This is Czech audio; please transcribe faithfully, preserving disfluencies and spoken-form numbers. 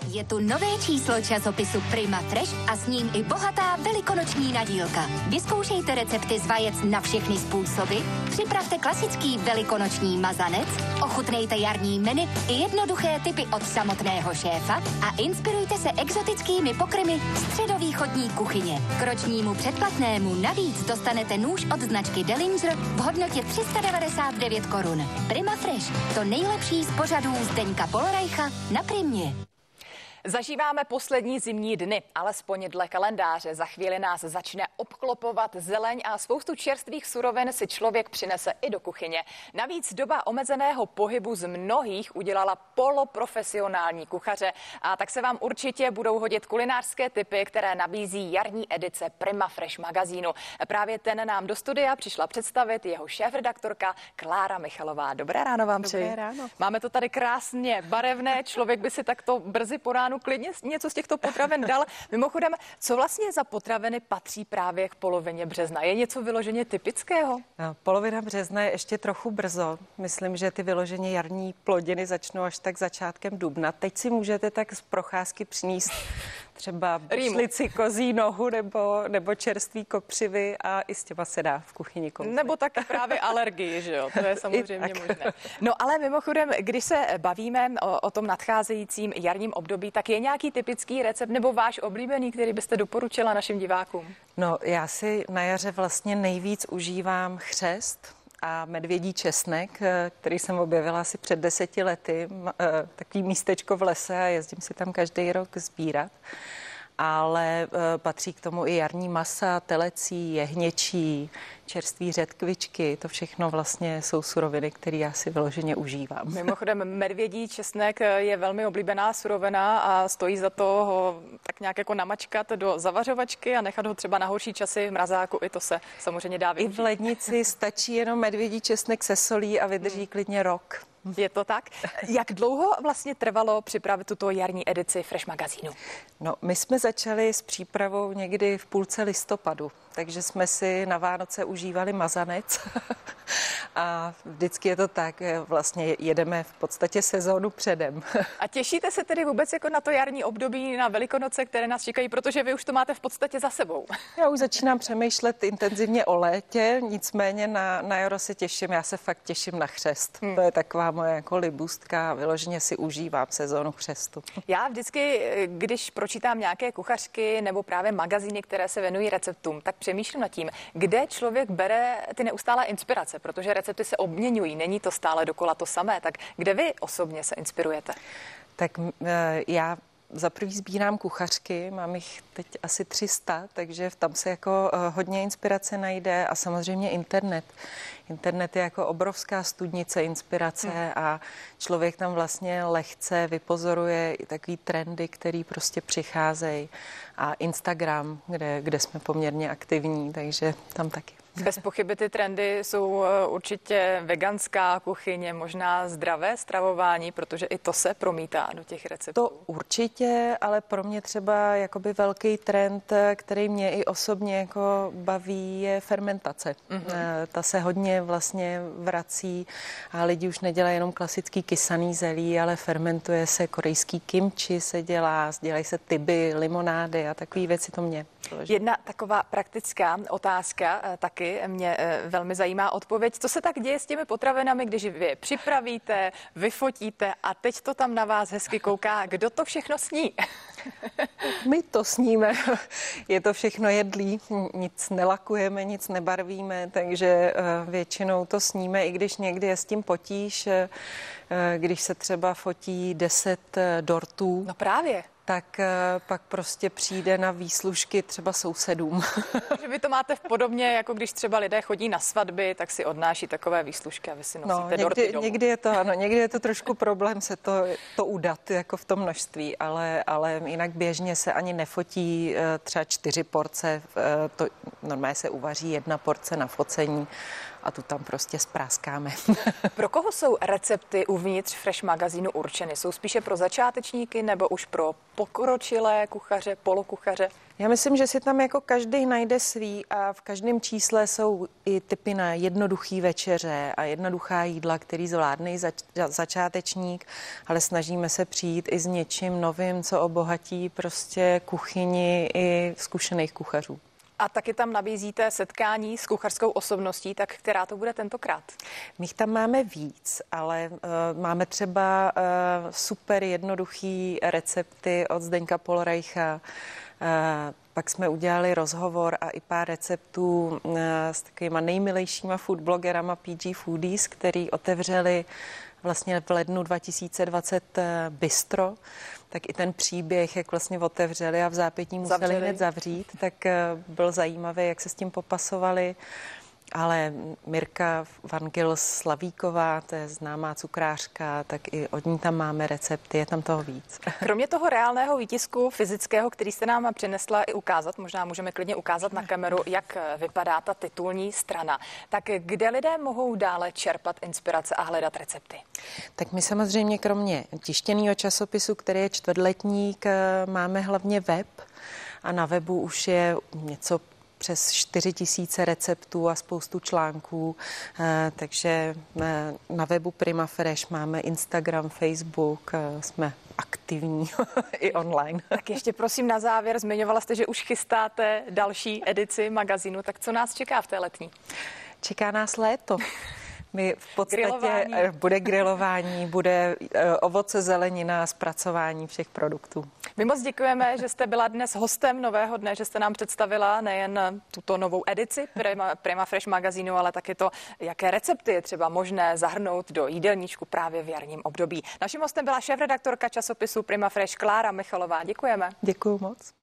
Je tu nové číslo časopisu Prima Fresh a s ním i bohatá velikonoční nadílka. Vyzkoušejte recepty z vajec na všechny způsoby, připravte klasický velikonoční mazanec, ochutnejte jarní menu i jednoduché tipy od samotného šéfa a inspirujte se exotickými pokrmy středovýchodní kuchyně. K ročnímu předplatnému navíc dostanete nůž od značky Dellinger v hodnotě tři sta devadesát devět korun. Prima Fresh, to nejlepší z pořadů Zdeňka Polorajcha na Primě. Zažíváme poslední zimní dny, alespoň dle kalendáře. Za chvíli nás začne obklopovat zeleň a spoustu čerstvých surovin si člověk přinese i do kuchyně. Navíc doba omezeného pohybu z mnohých udělala poloprofesionální kuchaře. A tak se vám určitě budou hodit kulinářské tipy, které nabízí jarní edice Prima Fresh magazínu. Právě ten nám do studia přišla představit jeho šéfredaktorka Klára Michalová. Dobré ráno vám přeji. Dobré ráno. Máme to tady krásně barevné, člověk by si takto brzy po ránu klidně něco z těchto potravin dal. Mimochodem, co vlastně za potraviny patří právě k polovině března? Je něco vyloženě typického? No, polovina března je ještě trochu brzo. Myslím, že ty vyloženě jarní plodiny začnou až tak začátkem dubna. Teď si můžete tak z procházky přinést třeba bušlici, kozí nohu nebo, nebo čerství kopřivy a i s těma se dá v kuchyni koupit. Nebo tak právě alergii, že jo? To je samozřejmě možné. No ale mimochodem, když se bavíme o, o tom nadcházejícím jarním období, tak je nějaký typický recept nebo váš oblíbený, který byste doporučila našim divákům? No, já si na jaře vlastně nejvíc užívám chřest a medvědí česnek, který jsem objevila asi před deseti lety. Takový místečko v lese a jezdím si tam každý rok sbírat. Ale patří k tomu i jarní masa, telecí, jehněčí, čerství řetkvičky. To všechno vlastně jsou suroviny, které já si vyloženě užívám. Mimochodem, medvědí česnek je velmi oblíbená surovina a stojí za to ho tak nějak jako namačkat do zavařovačky a nechat ho třeba na horší časy v mrazáku. I to se samozřejmě dá využít. I v lednici stačí jenom medvědí česnek se solí a vydrží hmm. klidně rok. Je to tak? Jak dlouho vlastně trvalo připravit tuto jarní edici Fresh magazínu? No, my jsme začali s přípravou někdy v půlce listopadu, takže jsme si na Vánoce užívali mazanec a vždycky je to tak, vlastně jedeme v podstatě sezónu předem. A těšíte se tedy vůbec jako na to jarní období, na Velikonoce, které nás čekají, protože vy už to máte v podstatě za sebou? Já už začínám přemýšlet intenzivně o létě, nicméně na, na jaro se těším, já se fakt těším na chřest. Hmm. To je taková moje jako libůstka a vyloženě si užívám sezónu chřestu. Já vždycky, když pročítám nějaké kuchařky nebo právě magazíny, které se věnují receptům, tak přemýšlím nad tím, kde člověk bere ty neustálé inspirace, protože recepty se obměňují, není to stále dokola to samé. Tak kde vy osobně se inspirujete? Tak já za prvý sbírám kuchařky, mám jich teď asi tři sta, takže tam se jako hodně inspirace najde a samozřejmě internet. Internet je jako obrovská studnice inspirace hmm. a člověk tam vlastně lehce vypozoruje i takový trendy, který prostě přicházejí. A Instagram, kde, kde jsme poměrně aktivní, takže tam taky. Bez pochyby ty trendy jsou určitě veganská kuchyně, možná zdravé stravování, protože i to se promítá do těch receptů. To určitě, ale pro mě třeba jakoby velký trend, který mě i osobně jako baví, je fermentace. Mm-hmm. Ta se hodně vlastně vrací a lidi už nedělají jenom klasický kysaný zelí, ale fermentuje se korejský kimchi, se dělá, dělají se tyby, limonády a takové věci, to mě. Jedna taková praktická otázka taky mě velmi zajímá odpověď. Co se tak děje s těmi potravinami, když vy je připravíte, vyfotíte a teď to tam na vás hezky kouká? Kdo to všechno sní? My to sníme. Je to všechno jedlý, nic nelakujeme, nic nebarvíme, takže většinou to sníme, i když někdy je s tím potíž, když se třeba fotí deset dortů. No právě. Tak pak prostě přijde na výslužky třeba sousedům. Že vy to máte v podobně, jako když třeba lidé chodí na svatby, tak si odnáší takové výslužky a vy si nosíte no, někdy, dorty domů. Někdy je to, ano, někdy je to trošku problém se to, to udat jako v tom množství, ale, ale jinak běžně se ani nefotí třeba čtyři porce, to normálně se uvaří jedna porce na focení a tu tam prostě spráskáme. Pro koho jsou recepty uvnitř Fresh magazínu určeny? Jsou spíše pro začátečníky nebo už pro pokročilé kuchaře, polokuchaře? Já myslím, že si tam jako každý najde svý a v každém čísle jsou i tipy na jednoduchý večeře a jednoduchá jídla, který zvládne i zač- začátečník, ale snažíme se přijít i s něčím novým, co obohatí prostě kuchyni i zkušených kuchařů. A taky tam nabízíte setkání s kuchařskou osobností, tak která to bude tentokrát? My jich tam máme víc, ale uh, máme třeba uh, super jednoduchý recepty od Zdeňka Polreicha. Uh, pak jsme udělali rozhovor a i pár receptů uh, s takovýma nejmilejšíma foodblogerama P G Foodies, který otevřeli vlastně v lednu dva tisíce dvacet bistro, tak i ten příběh, jak vlastně otevřeli a v zápětí museli Zavřeli. hned zavřít, tak byl zajímavý, jak se s tím popasovali. Ale Mirka Vangils Slavíková, to je známá cukrářka, tak i od ní tam máme recepty, je tam toho víc. Kromě toho reálného výtisku fyzického, který jste nám přinesla i ukázat, možná můžeme klidně ukázat na kameru, jak vypadá ta titulní strana, tak kde lidé mohou dále čerpat inspirace a hledat recepty? Tak my samozřejmě kromě tištěného časopisu, který je čtvrtletník, máme hlavně web a na webu už je něco přes čtyři tisíce receptů a spoustu článků, takže na webu Prima Fresh máme Instagram, Facebook, jsme aktivní i online. Tak ještě prosím na závěr, zmiňovala jste, že už chystáte další edici magazínu, tak co nás čeká v té letní? Čeká nás léto. My v podstatě Grilování. bude grilování, bude ovoce, zelenina, zpracování všech produktů. My moc děkujeme, že jste byla dnes hostem Nového dne, že jste nám představila nejen tuto novou edici Prima, Prima Fresh magazínu, ale taky to, jaké recepty je třeba možné zahrnout do jídelníčku právě v jarním období. Naším hostem byla šéfredaktorka časopisu Prima Fresh Klára Michalová. Děkujeme. Děkuju moc.